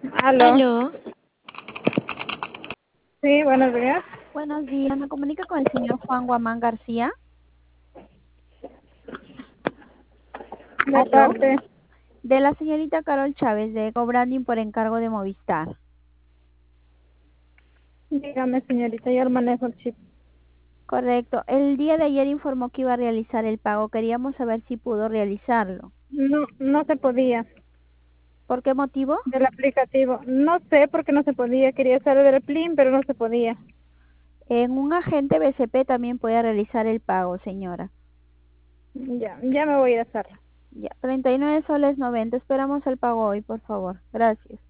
Aló. Aló, Sí, buenos días. buenos días. Me comunica con el señor Juan Guamán García. De Aló, parte, de la señorita Carol Chávez de Ecobranding por encargo de Movistar. dígame, señorita, yo manejo el chip. Correcto. El día de ayer informó que iba a realizar el pago. Queríamos saber si pudo realizarlo. No, no se podía ¿Por qué motivo? del aplicativo. No sé por qué no se podía. Quería saber del PLIN, pero no se podía. En un agente BCP también puede realizar el pago, señora. Ya me voy a hacerlo. Ya, 39 soles 90. Esperamos el pago hoy, por favor. Gracias.